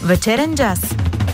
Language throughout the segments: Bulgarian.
Вечерен джаз.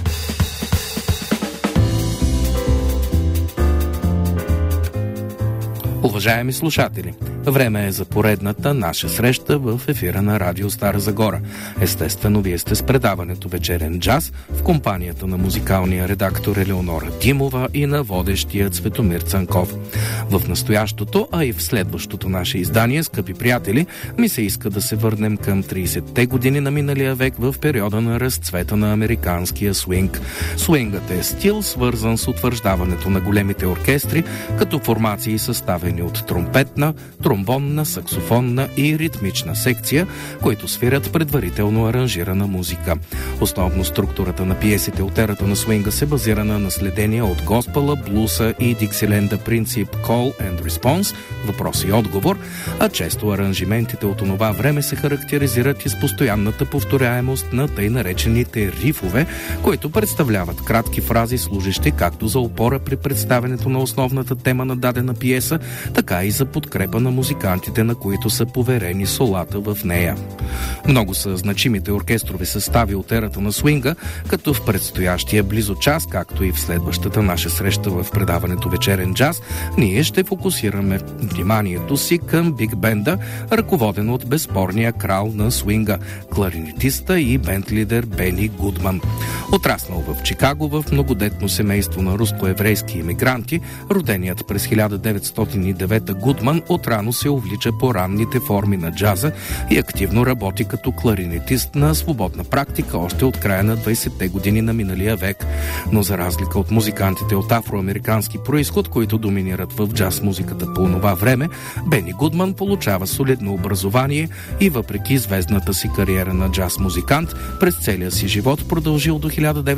Уважаеми слушатели, време е за поредната наша среща в ефира на Радио Стара Загора. Естествено, вие сте с предаването Вечерен джаз в компанията на музикалния редактор Елеонора Димова и на водещия Цветомир Цанков. В настоящото, а и в следващото наше издание, скъпи приятели, ми се иска да се върнем към 30-те години на миналия век в периода на разцвета на американския свинг. Свингът е стил, свързан с утвърждаването на големите оркестри, като формации съставени от тромпетна, тромбонна, саксофонна и ритмична секция, които свирят предварително аранжирана музика. Основно структурата на пиесите от ерата на свинга се базира на наследения от госпела, блуса и диксиленда принцип Call and Response, въпрос и отговор, а често аранжиментите от онова време се характеризират и с постоянната повторяемост на тъй наречените рифове, които представляват кратки фрази, служещи както за опора при представянето на основната тема на дадена пиеса, така и за подкрепа на музикантите, на които са поверени солата в нея. Много са значимите оркестрови състави от ерата на свинга, като в предстоящия близо час, както и в следващата наша среща в предаването Вечерен джаз, ние ще фокусираме вниманието си към биг бенда, ръководен от безспорния крал на свинга, кларинетиста и бенд-лидер Бени Гудман. Отраснал в Чикаго в многодетно семейство на руско-еврейски имигранти, роденият през 1909 Гудман отрано се увлича по ранните форми на джаза и активно работи като кларинетист на свободна практика още от края на 20-те години на миналия век. Но за разлика от музикантите от афроамерикански произход, които доминират в джаз музиката по това време, Бени Гудман получава солидно образование и въпреки звездната си кариера на джаз музикант, през целия си живот, продължил до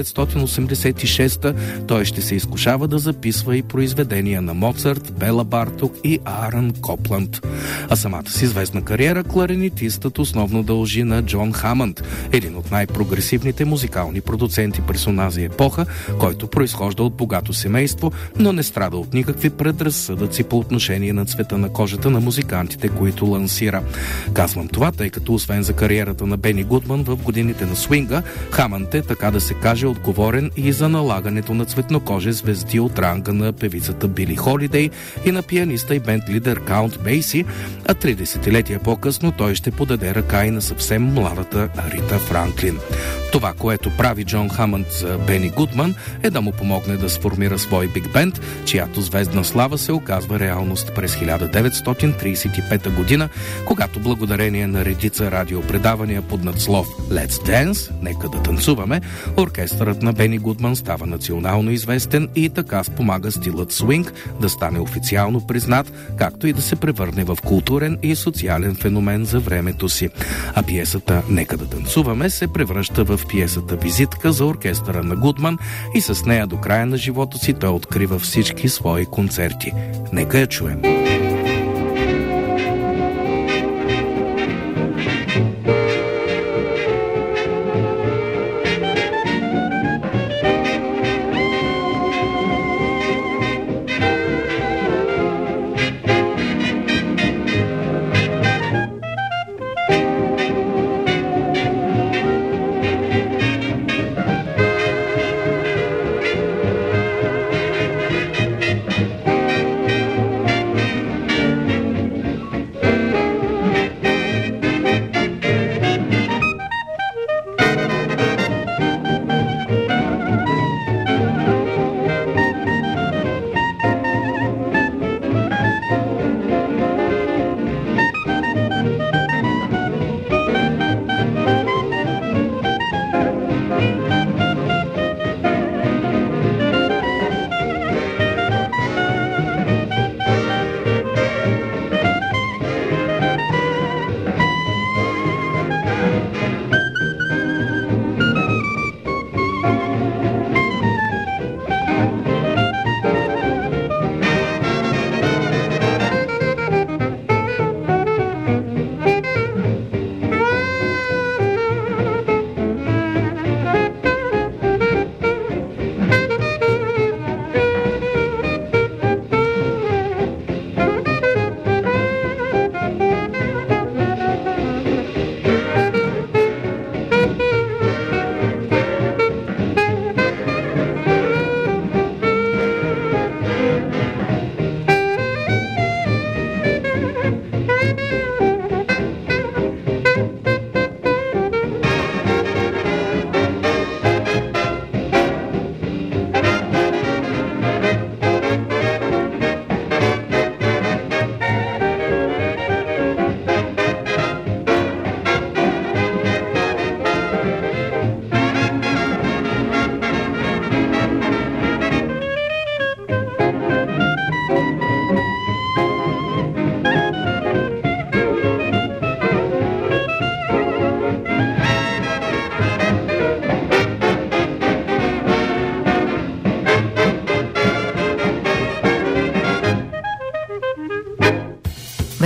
1986, той ще се изкушава да записва и произведения на Моцарт, Бела Барток и Аарон Копланд. А самата си звездна кариера кларинетистът основно дължи на Джон Хамънд, един от най-прогресивните музикални продуценти през онази епоха, който произхожда от богато семейство, но не страда от никакви предразсъдъци по отношение на цвета на кожата на музикантите, които лансира. Казвам това, тъй като освен за кариерата на Бени Гудман в годините на свинга, Хамънд е, така да се каже, отговорен и за налагането на цветнокожи звезди от ранга на певицата Били Холидей и на пианиста и бенд-лидер Каунт Бейси, а 3 десетилетия по-късно той ще подаде ръка и на съвсем младата Рита Франклин. Това, което прави Джон Хамънд за Бени Гудман, е да му помогне да сформира свой биг бенд, чиято звездна слава се оказва реалност през 1935 година, когато благодарение на редица радиопредавания под надслов Let's Dance, нека да танцуваме, оркестърът на Бени Гудман става национално известен и така спомага стилът свинг да стане официално признат, както и да се превърне в културен и социален феномен за времето си. А пиесата «Нека да танцуваме» се превръща в пиесата визитка за оркестъра на Гудман и с нея до края на живота си той открива всички свои концерти. Нека я чуем.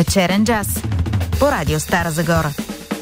Вечерен джаз по радио Стара Загора.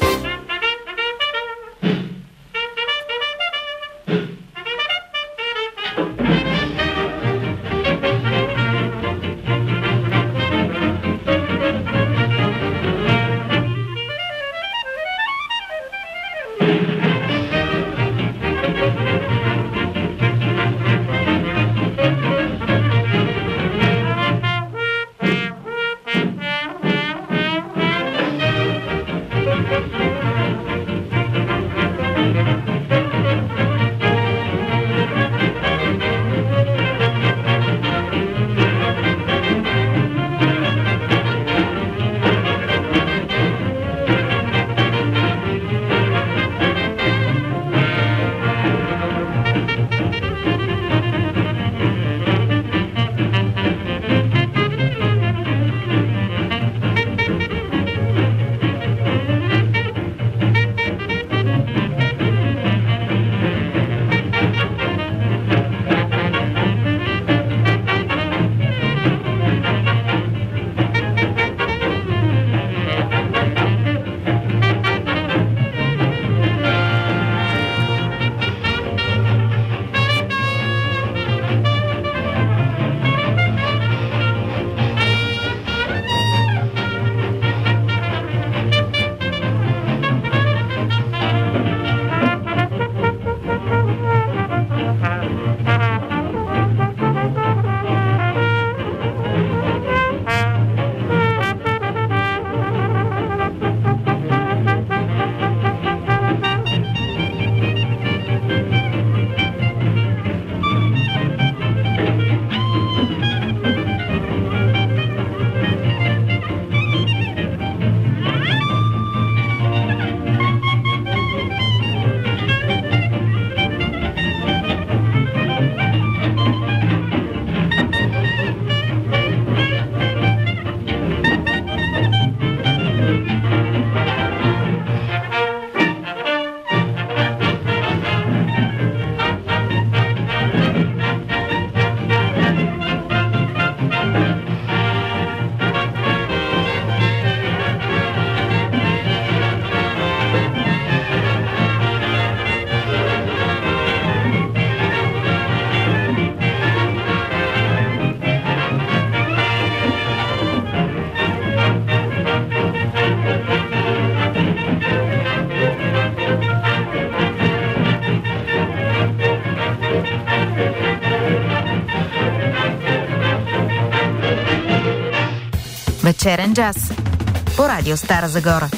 Вечерен джаз по радио Стара Загора.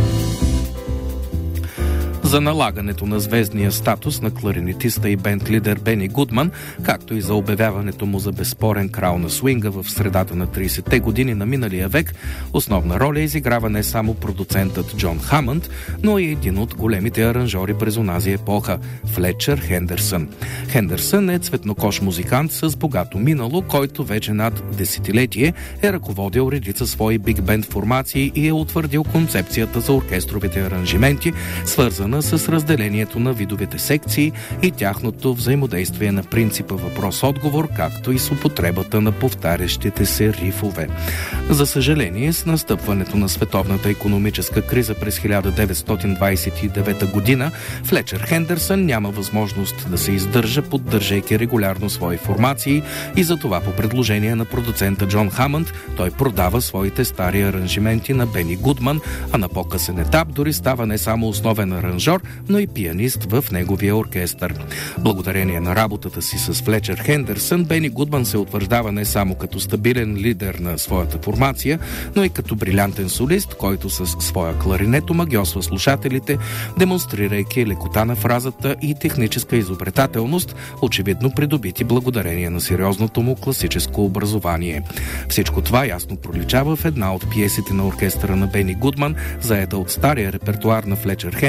За налагането на звездния статус на кларинетиста и бенд лидер Бени Гудман, както и за обявяването му за безспорен крал на свинга в средата на 30-те години на миналия век, основна роля изиграва не само продуцентът Джон Хамънд, но и един от големите аранжори през онази епоха – Флетчър Хендерсън. Хендерсън е цветнокож музикант с богато минало, който вече над десетилетие е ръководил редица свои биг-бенд формации и е утвърдил концепцията за оркестровите аранжименти, свързана с разделението на видовете секции и тяхното взаимодействие на принципа въпрос-отговор, както и с употребата на повтарящите се рифове. За съжаление, с настъпването на световната икономическа криза през 1929 година, Флетчър Хендерсън няма възможност да се издържа, поддържайки регулярно свои формации, и затова по предложение на продуцента Джон Хамънд той продава своите стари аранжименти на Бени Гудман, а на по-късен етап дори става не само основен аранжор, но и пианист в неговия оркестър. Благодарение на работата си с Флетчър Хендерсън, Бени Гудман се утвърждава не само като стабилен лидер на своята формация, но и като брилянтен солист, който с своя кларинет омагьосва слушателите, демонстрирайки лекота на фразата и техническа изобретателност, очевидно придобити благодарение на сериозното му класическо образование. Всичко това ясно проличава в една от пиесите на оркестъра на Бени Гудман, заета от стария репертуар на Флетчър Хендерсън от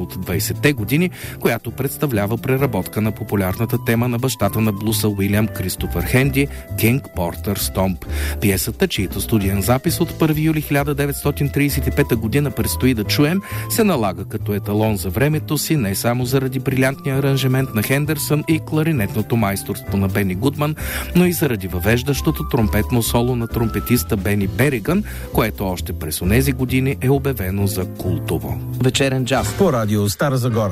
от 20-те години, която представлява преработка на популярната тема на бащата на блуса Уилям Кристофър Хенди, Кинг Портър Стомп. Пиесата, чието студиен запис от 1 юли 1935 година предстои да чуем, се налага като еталон за времето си не само заради брилянтния аранжимент на Хендерсън и кларинетното майсторство на Бени Гудман, но и заради въвеждащото тромпетно соло на тромпетиста Бени Бериган, което още през онези години е обявено за култово. Вечерен джаз по радио Стара Загора.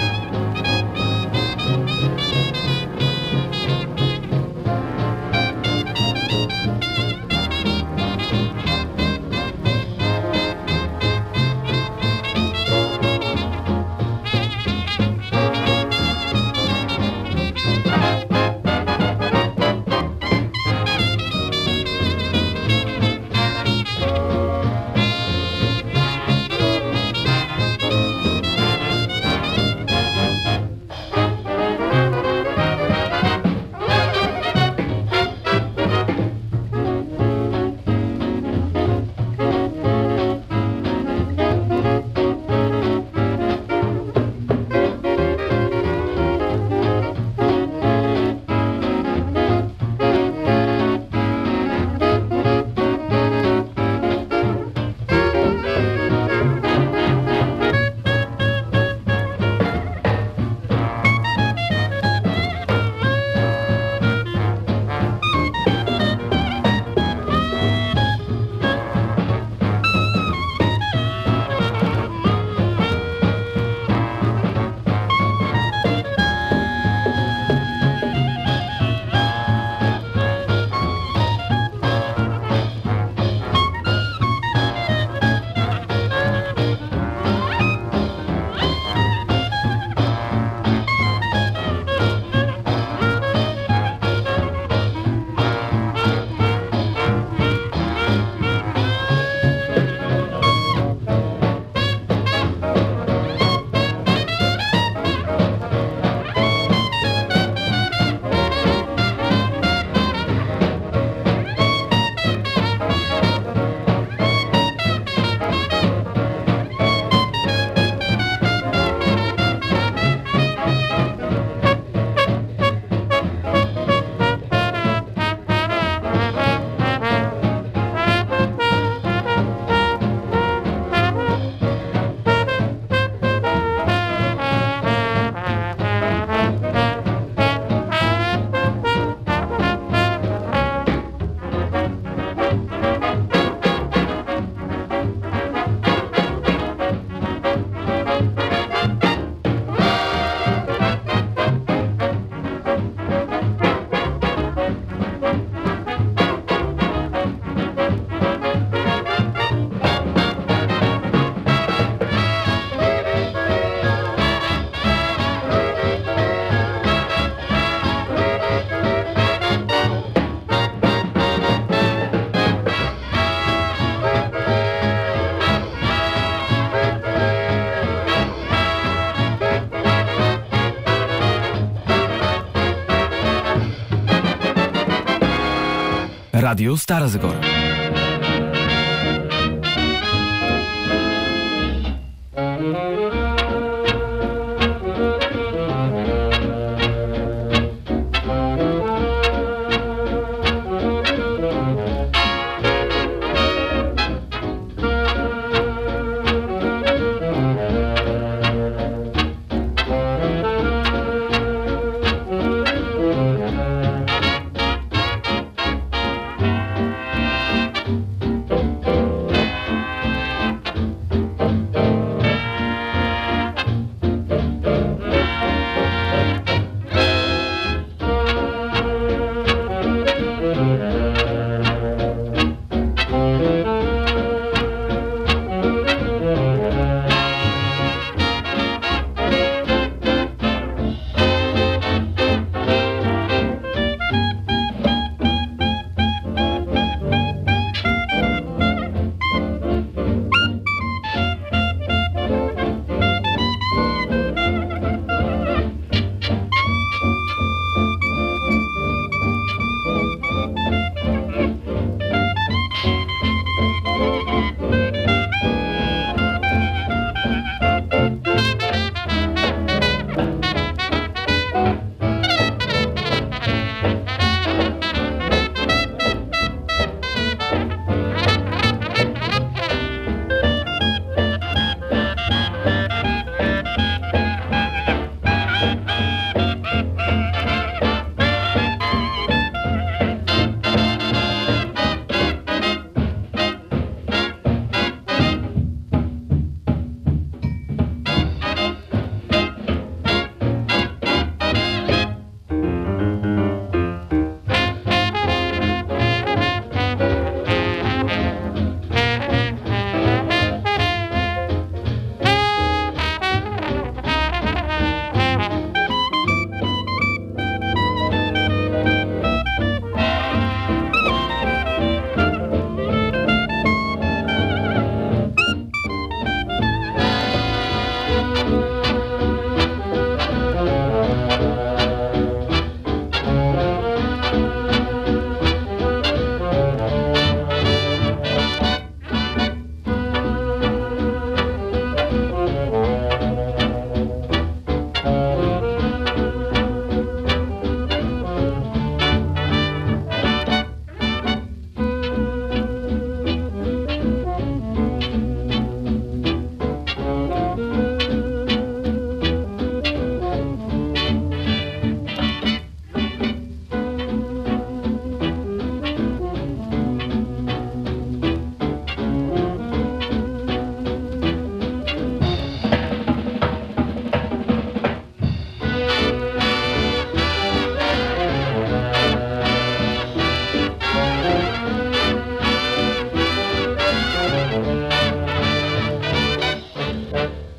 Радио Стара Загора.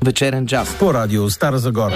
вечерен джаз по радио Стара Загора.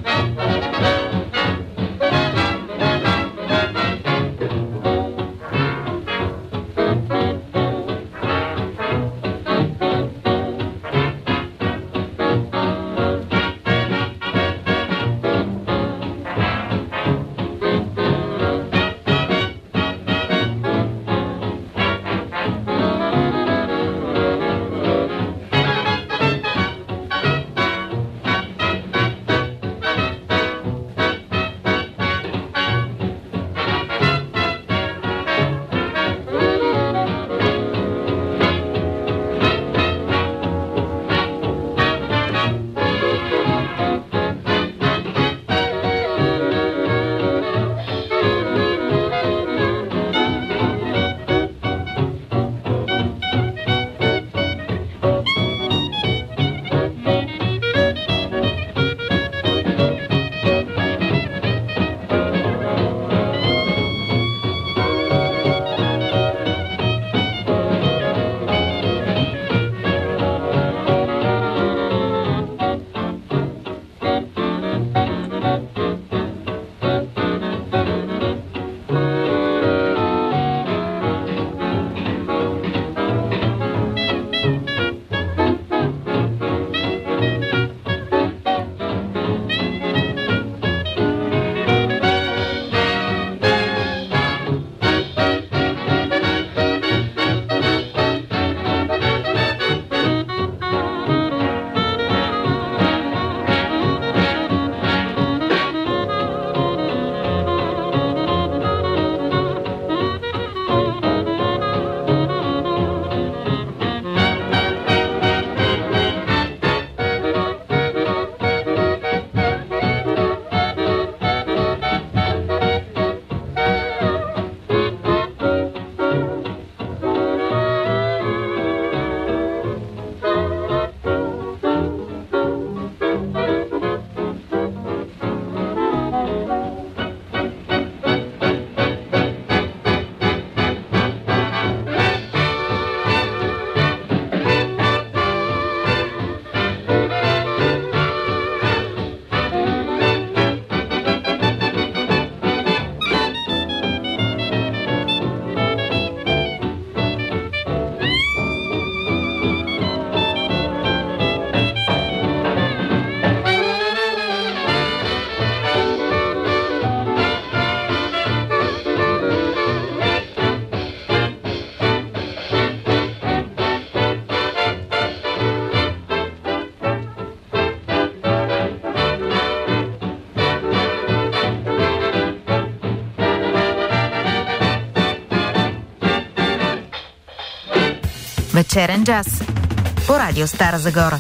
Вечерен джаз по радио Стара Загора.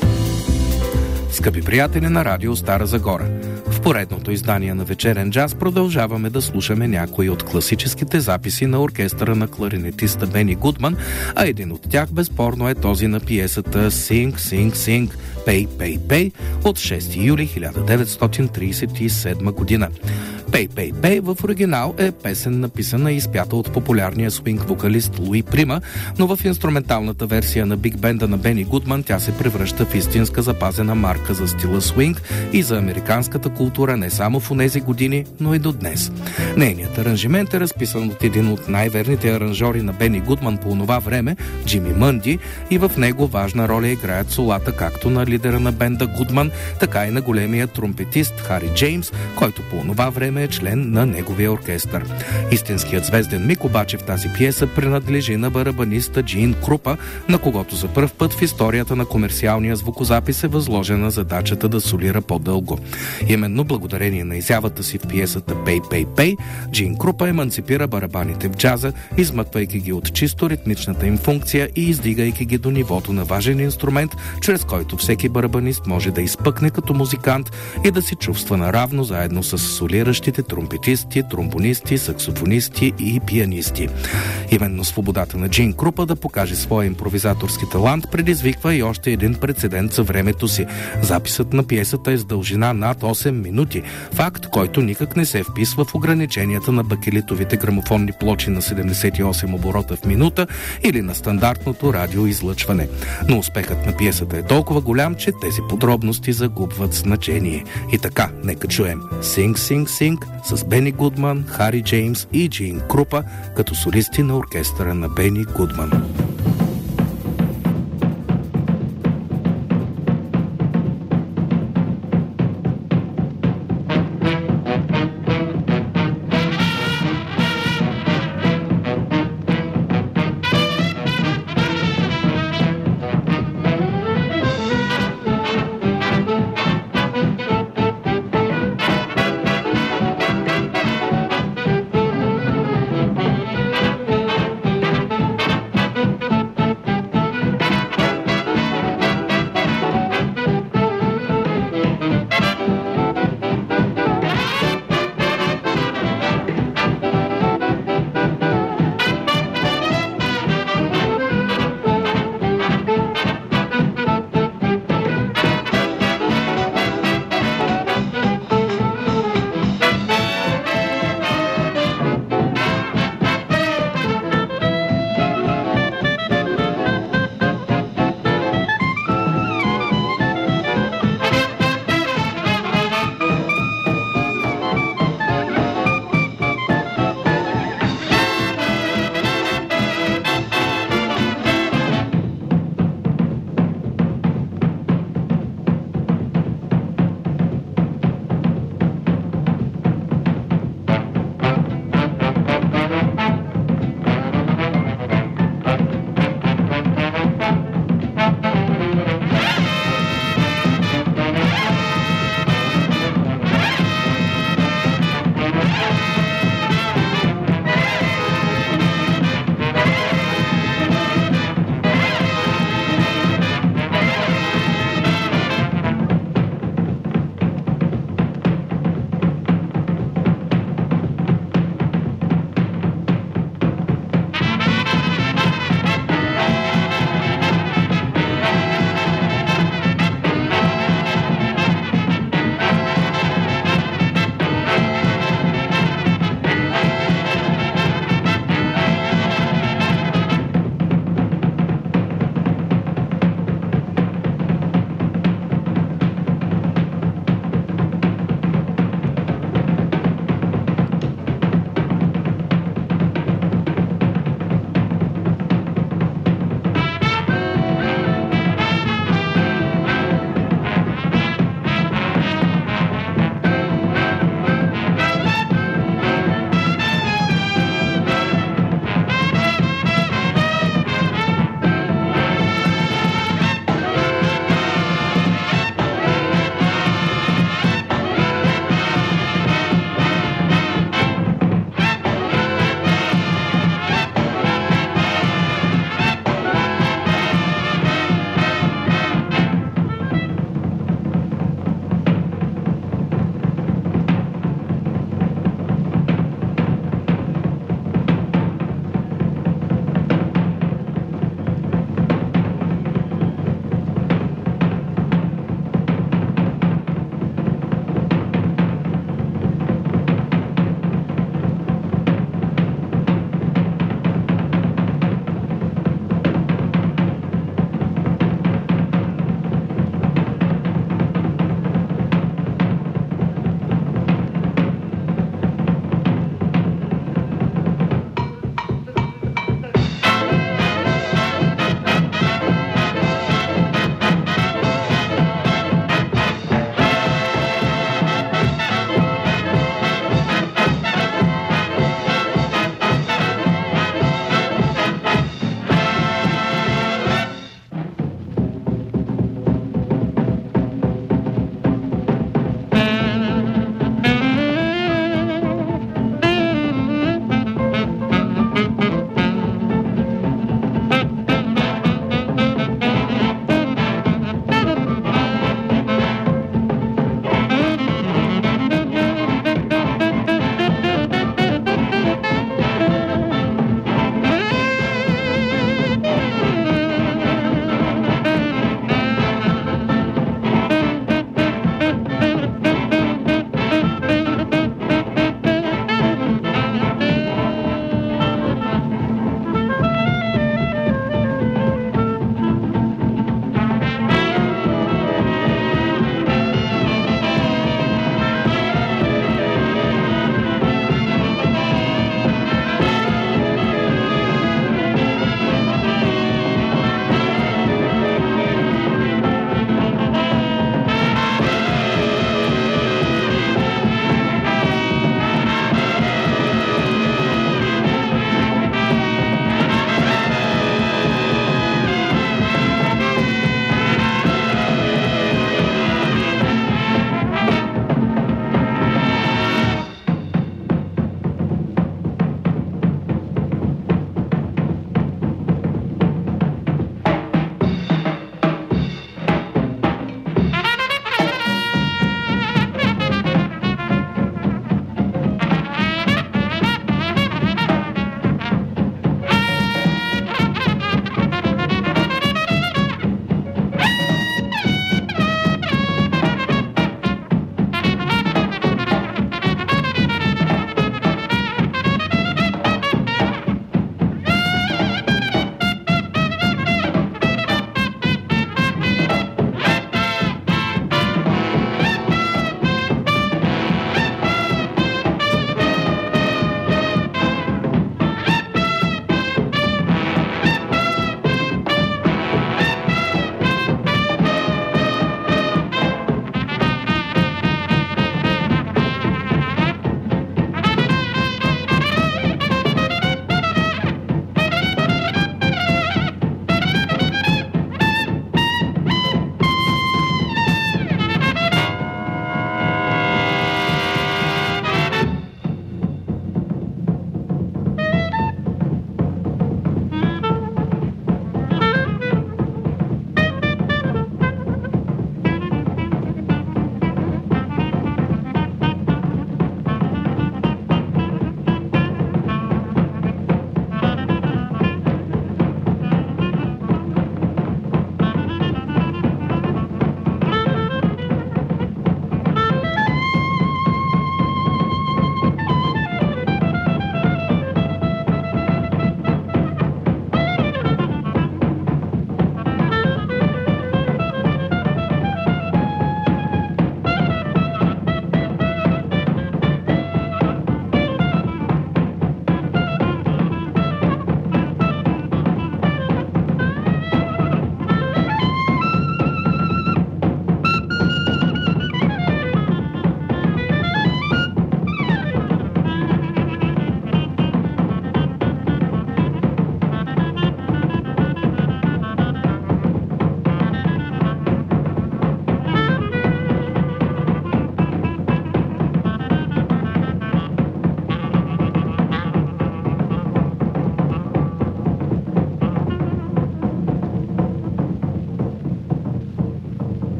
Скъпи приятели на радио Стара Загора, в поредното издание на Вечерен джаз продължаваме да слушаме някои от класическите записи на оркестъра на кларинетиста Бени Гудман, а един от тях безспорно е този на пиесата Sing, Sing, Sing, Pay, Pay, Pay от 6 юли 1937 година. Pay, Pay, Pay в оригинал е песен написана и изпята от популярния свинг вокалист Луи Прима, но в инструменталната версия на биг бенда на Бени Гудман тя се превръща в истинска запазена марка за стила свинг и за американската култура не само в онези години, но и до днес. Нейният аранжимент е разписан от един от най-верните аранжори на Бени Гудман по онова време, Джими Мънди, и в него важна роля играят солата както на лидера на бенда Гудман, така и на големия тромпетист Хари Джеймс, който по онова време е член на неговия оркестър. Истинският звезден миг обаче в тази пиеса принадлежи на барабаниста Джин Крупа, на когото за пръв път в историята на комерциалния звукозапис е възложена задачата да солира по-дълго. Именно благодарение на изявата си в пиесата Pay, Pay, Pay, Джин Крупа еманципира барабаните в джаза, измъквайки ги от чисто ритмичната им функция и издигайки ги до нивото на важен инструмент, чрез който всеки барабанист може да изпъкне като музикант и да се чувства наравно заедно с солиращи клавишистите, тромпетисти, тромбонисти, саксофонисти и пианисти. Именно свободата на Джин Крупа да покаже своя импровизаторски талант предизвиква и още един прецедент за времето си. Записът на пиесата е с дължина над 8 минути. Факт, който никак не се вписва в ограниченията на бакелитовите грамофонни плочи на 78 оборота в минута или на стандартното радиоизлъчване. Но успехът на пиесата е толкова голям, че тези подробности загубват значение. И така, нека чуем Sing, Sing, Sing с Бени Гудман, Хари Джеймс и Джин Крупа като солисти на оркестъра на Бени Гудман.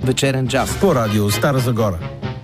вечерен джаз по радио Стара Загора.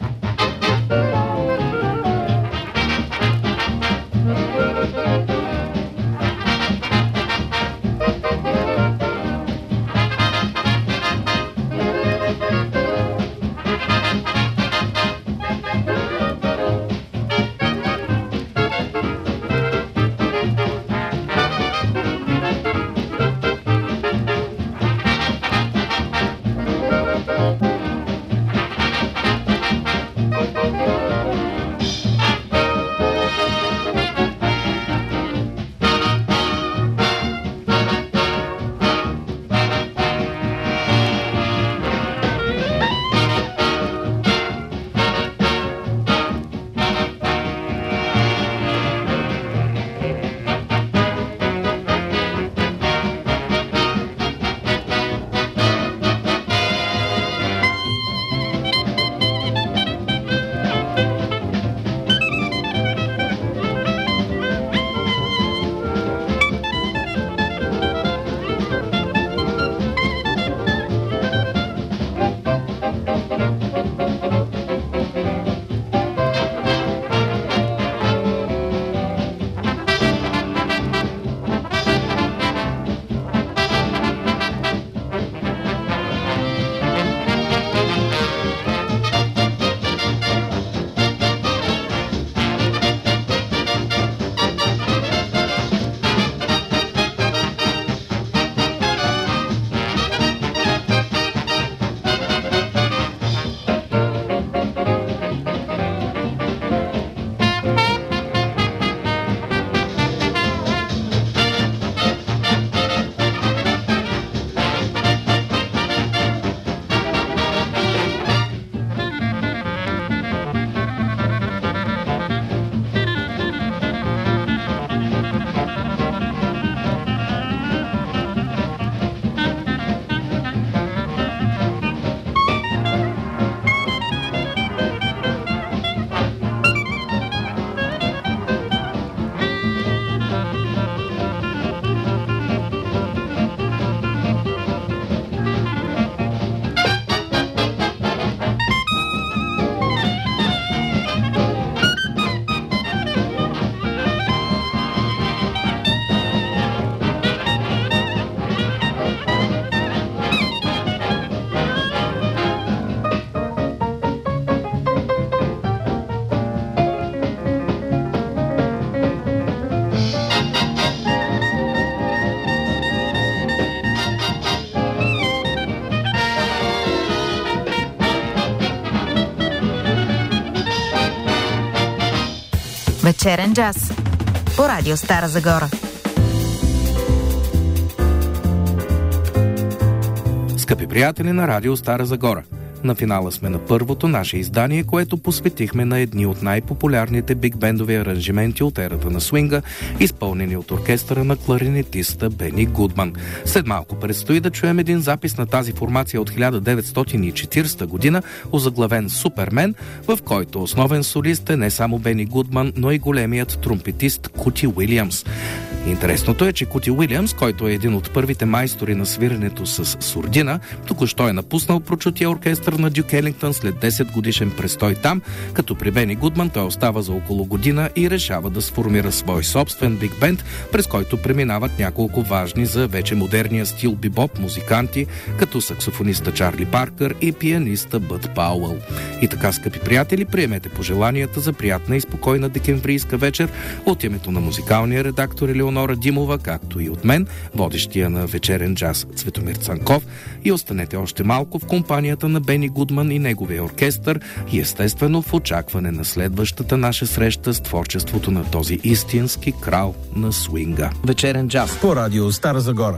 Вечерен джаз по радио Стара Загора. Скъпи приятели на радио Стара Загора, на финала сме на първото наше издание, което посветихме на едни от най-популярните бигбендови аранжименти от ерата на свинга, изпълнени от оркестъра на кларинетиста Бени Гудман. След малко предстои да чуем един запис на тази формация от 1940 година, озаглавен Супермен, в който основен солист е не само Бени Гудман, но и големият тромпетист Кути Уилямс. Интересното е, че Кути Уилямс, който е един от първите майстори на свиренето с сурдина, току-що е напуснал прочутия оркестър на Дюк Елингтън след 10 годишен престой там, като при Бени Гудман той остава за около година и решава да сформира свой собствен биг бенд, през който преминават няколко важни за вече модерния стил бибоп музиканти, като саксофониста Чарли Паркър и пианиста Бъд Пауъл. И така, скъпи приятели, приемете пожеланията за приятна и спокойна декемврийска вечер от името на музикалния редактор Елеонора Димова, както и от мен, водещия на вечерен джаз Цветомир Цанков, и останете още малко в компанията на Бени Гудман и неговия оркестър и естествено в очакване на следващата наша среща с творчеството на този истински крал на свинга. Вечерен джаз по радио Стара Загора.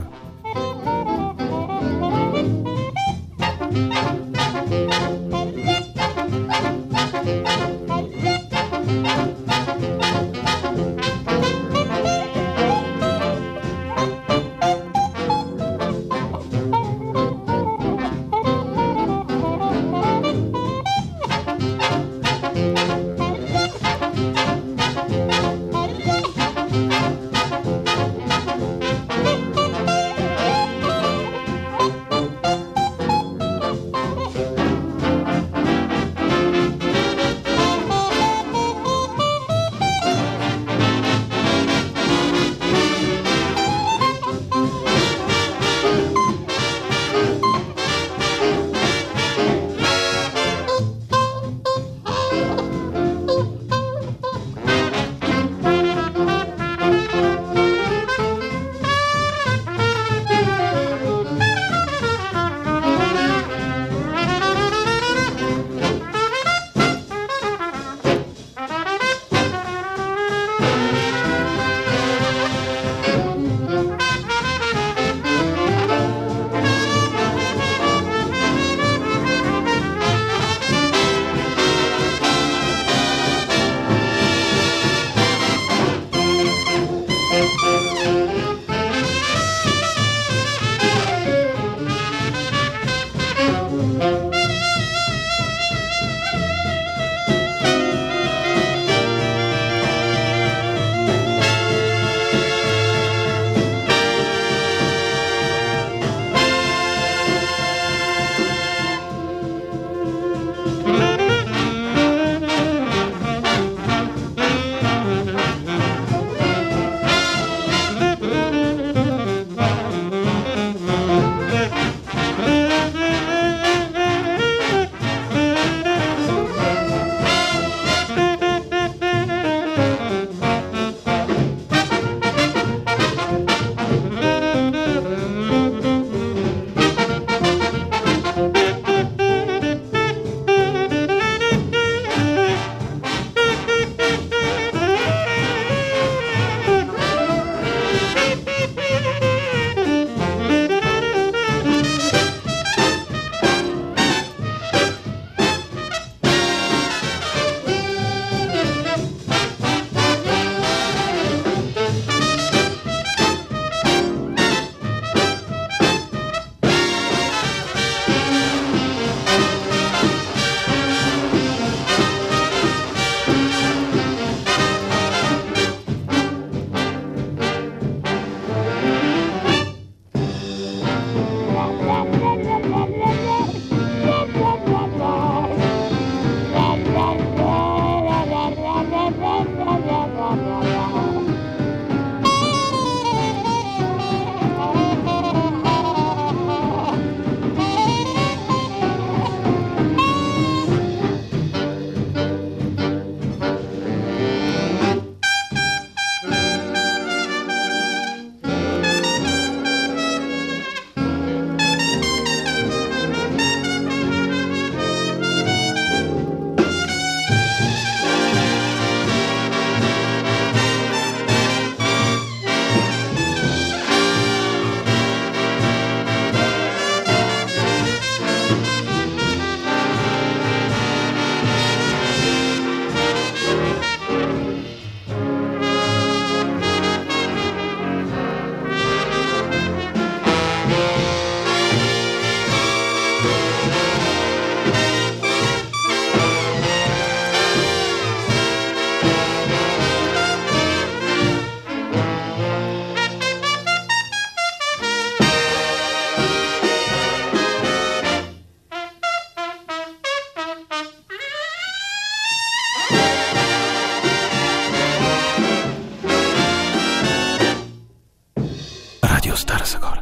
Radio Stara Zagora.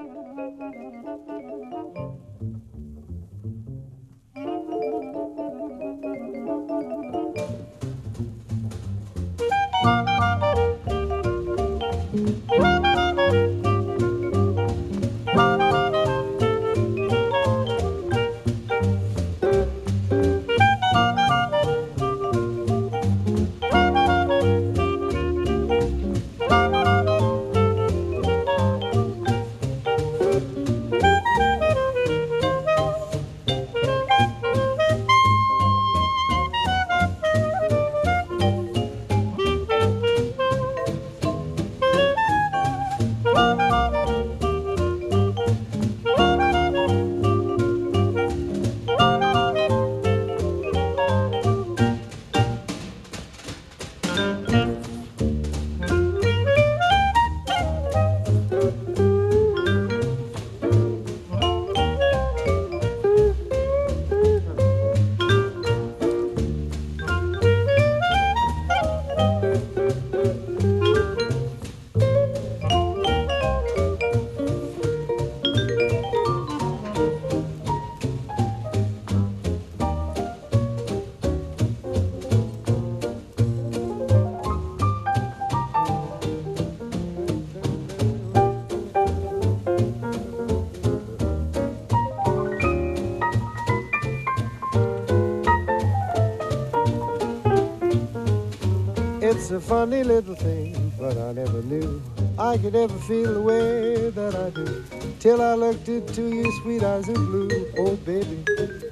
It's a funny little thing, but I never knew I could ever feel the way that I do till I looked into your sweet eyes of blue. Oh, baby,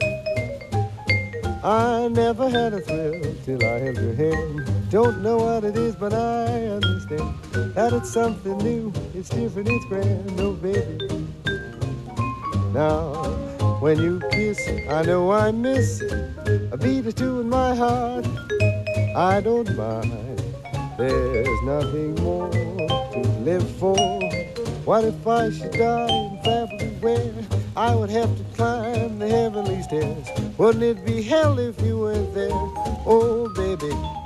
I never had a thrill till I held your hand. Don't know what it is, but I understand that it's something new. It's different, it's grand. Oh, baby, now when you kiss, I know I miss a beat or two in my heart. I don't mind. There's nothing more to live for. What if I should die in family where I would have to climb the heavenly stairs? Wouldn't it be hell if you weren't there? Oh, baby,